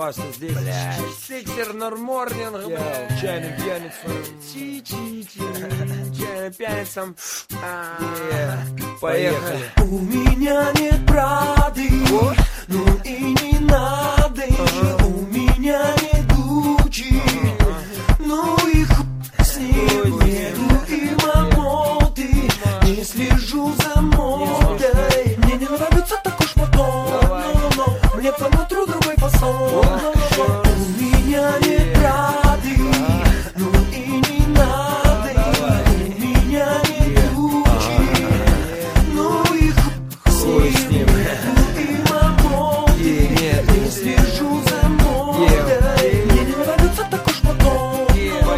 Просто здесь Сиксер Норморнинг, чайным пьяницам, чайным пьяницам. Поехали. У меня нет Прады, ну и не надо. У меня нет Гуччи, ну и хуй с ним. Нету и мамоты, не слежу за модой. Мне не нравится такой шматон, мне по нутру другой фасон. У меня нет Прады, ну и не надо. У меня нет Гуччи, ну и хуй с ним. Нету и мамоты, не слежу за модой. Мне не нравится такой шматон,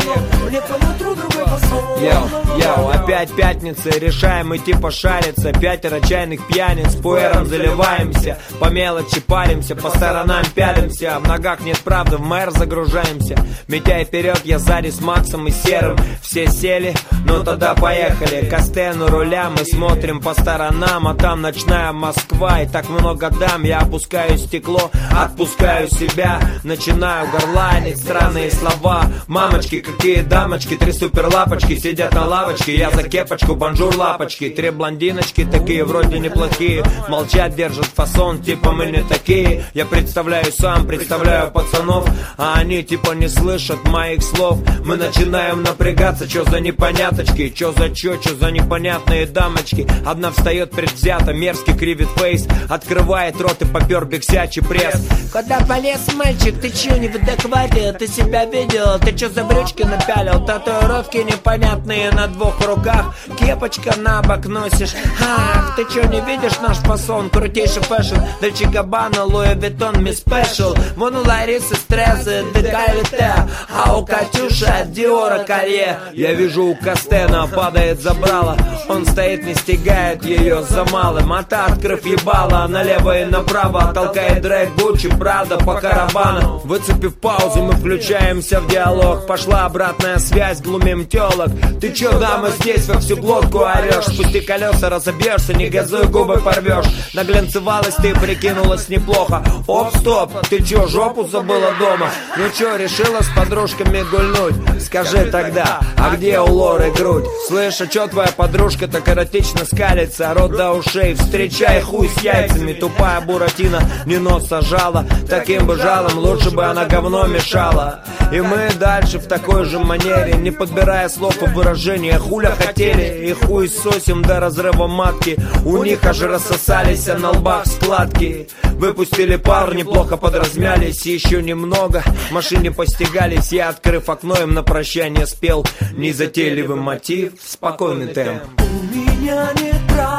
мне по нутру другой фасон. Йоу, опять пятница, решаем идти пошариться. 5 чайных пьяниц, пуэром заливаемся. По мелочи паримся, по сторонам пялимся. В ногах нет правды, в мэр загружаемся. Митяй вперед, я сзади с Максом и Серым. Все сели, ну тогда поехали. Костену руля, мы смотрим по сторонам. А там ночная Москва и так много дам. Я опускаю стекло, отпускаю себя. Начинаю горланить странные слова. Мамочки, какие дамочки, 3 суперлапочки сидят на лавочке, я за кепочку, бонжур лапочки. 3 блондиночки, такие вроде неплохие, молчат, держат фасон, типа мы не такие. Я представляю сам, представляю пацанов, а они типа не слышат моих слов. Мы начинаем напрягаться, чё за непоняточки, чё за непонятные дамочки. Одна встает предвзято, мерзкий кривит фейс, открывает рот и попер биксячий пресс. Куда полез, мальчик, ты чё не в адеквате? Ты себя видел, ты чё за брючки напялил? Татуировки непонятные на 2 руках, кепочка на бок носишь. Ах, ты чё не видишь наш фасон? Крутейший фэшн, Дольче Габбана, Луи Виттон, Ми Спешл. Вон у Ларисы стрессы, декольте, а у Катюша Диора колье. Я вижу, у Костена падает забрало, он стоит, не стягает ее за малым. А та, открыв ебало, налево и направо толкает дрэк Гуччи, Прада по каравану. Выцепив паузу, мы включаемся в диалог. Пошла обратная связь, глумим телок. Ты чё, дама, здесь во всю глотку орешь? Пусти колеса, разобьешься, не газуй, губы порвешь. Наглянцевалась ты, прикинулась неплохо. Оп, стоп, ты чё, жопу забыла дома? Ну чё, решила с подружками гульнуть? Скажи тогда, а где у Лоры грудь? Слышь, а чё твоя подружка так эротично скалится? Рот до ушей, встречай хуй с яйцами. Тупая буратино не нос сажала, таким бы жалом лучше бы она говно мешала. И мы дальше в такой же манере, не подбирая слов и выражения, хуля хотели и хуй сосим до разрыва матки. У них аж рассосались, а на лбах складки. Выпустили пар, неплохо подразмялись. Еще немного в машине постигались. Я, открыв окно, им на прощание спел незатейливый мотив, спокойный темп. У меня нет права.